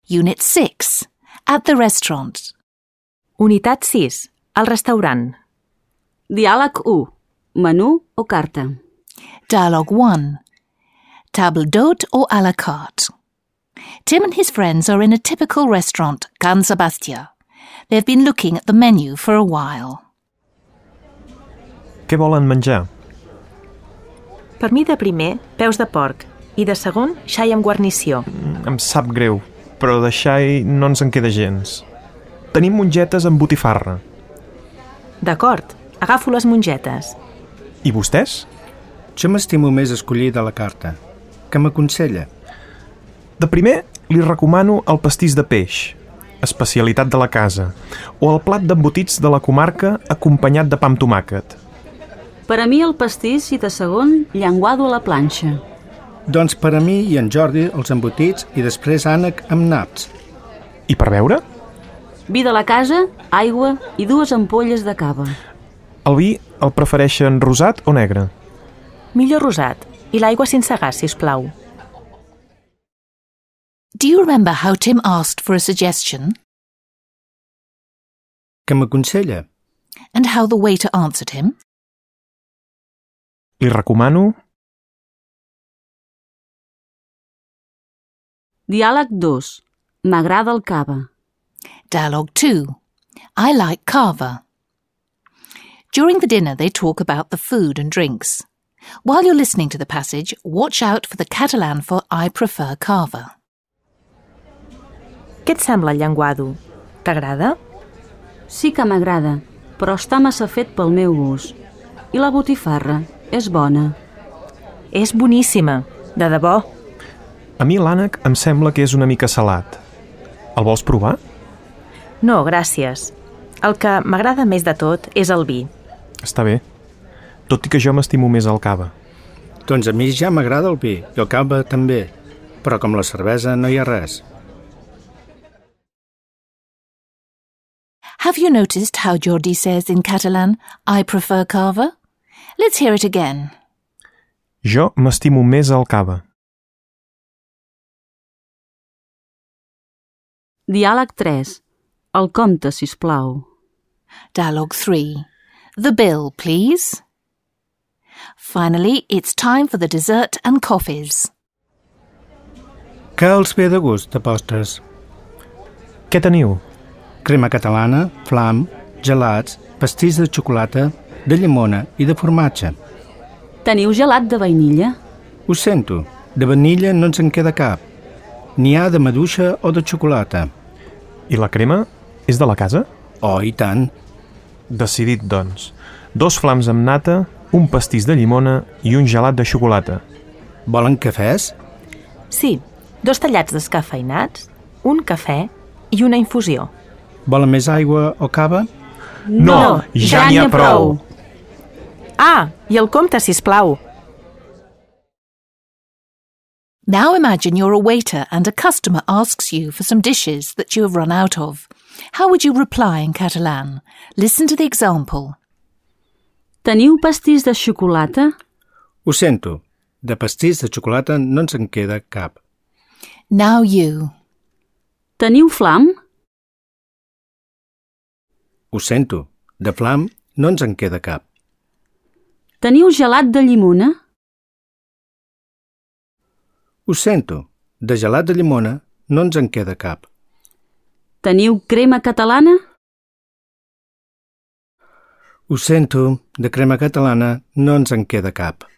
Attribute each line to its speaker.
Speaker 1: Unit 6. At the restaurant.
Speaker 2: Unitat 6. Al restaurant.
Speaker 3: Diàleg 1. Menú o carta.
Speaker 1: Dialogue 1. Table d'hôte or à la carte. Tim and his friends are in a typical restaurant, Can Sebastià. They've been looking at the menu for a while.
Speaker 4: Què volen menjar?
Speaker 2: Per mi de primer, peus de porc i de segon, xai amb guarnició.
Speaker 4: Em sap greu, però de xai no ens en queda gens. Tenim mongetes amb botifarra.
Speaker 2: D'acord, agafo les mongetes.
Speaker 4: I vostès?
Speaker 5: Jo m'estimo més escollir de la carta. Què m'aconsella?
Speaker 4: De primer, li recomano el pastís de peix, especialitat de la casa, o el plat d'embotits de la comarca acompanyat de pa amb tomàquet.
Speaker 3: Per a mi el pastís i de segon, llenguado a la planxa.
Speaker 5: Doncs per a mi i en Jordi els embotits i després ànec amb naps.
Speaker 4: I per beure?
Speaker 3: Vi de la casa, aigua i 2 ampolles de cava.
Speaker 4: El vi el prefereixen rosat o negre?
Speaker 2: Millor rosat. I l'aigua sense gas, sisplau.
Speaker 1: Do you remember how Tim asked for a suggestion?
Speaker 5: Què m'aconsella?
Speaker 1: And how the waiter answered him?
Speaker 4: Li recomano...
Speaker 3: Diàleg 2. M'agrada el cava.
Speaker 1: Dialogue 2. I like cava. During the dinner, they talk about the food and drinks. While you're listening to the passage, watch out for the Catalan for I prefer cava.
Speaker 2: Què et sembla el llenguado? T'agrada?
Speaker 3: Sí que m'agrada, però està massa fet pel meu gust. I la botifarra és bona.
Speaker 2: És boníssima, de debò.
Speaker 4: A mi l'ànec em sembla que és una mica salat. El vols provar?
Speaker 2: No, gràcies. El que m'agrada més de tot és el vi.
Speaker 4: Està bé. Tot i que jo m'estimo més el cava.
Speaker 5: Doncs a mi ja m'agrada el vi i el cava també, però com la cervesa no hi ha res.
Speaker 1: Have you noticed how Jordi says in Catalan, I prefer cava? Let's hear it again.
Speaker 4: Jo m'estimo més el cava.
Speaker 3: Diàleg 3. El compte, sisplau.
Speaker 1: Dialogue 3. The bill, please. Finally, it's time for the dessert and coffees.
Speaker 5: Què els ve de gust de postres?
Speaker 4: Què teniu?
Speaker 5: Crema catalana, flam, gelats, pastís de xocolata, de llimona i de formatge.
Speaker 3: Teniu gelat de vainilla?
Speaker 5: Ho sento, de vanilla no ens en queda cap. N'hi ha de maduixa o de xocolata.
Speaker 4: I la crema és de la casa?
Speaker 5: Oh, i tant.
Speaker 4: Decidit, doncs. 2 flams amb nata, un pastís de llimona i un gelat de xocolata.
Speaker 5: Volen cafès?
Speaker 2: Sí, 2 tallats descafeïnats, un cafè i una infusió.
Speaker 5: Volen més aigua o cava?
Speaker 4: No, ja n'hi ha prou!
Speaker 2: Ah, i el compte, sisplau.
Speaker 1: Now imagine you're a waiter and a customer asks you for some dishes that you have run out of. How would you reply in Catalan? Listen to the example.
Speaker 3: Teniu pastís de xocolata?
Speaker 5: Ho sento, de pastís de xocolata no ens en queda cap.
Speaker 1: Now you.
Speaker 3: Teniu flam?
Speaker 5: Ho sento, de flam no ens en queda cap.
Speaker 3: Teniu gelat de llimona?
Speaker 5: Ho sento, de gelat de llimona no ens en queda cap.
Speaker 3: Teniu crema catalana?
Speaker 5: Ho sento, de crema catalana no ens en queda cap.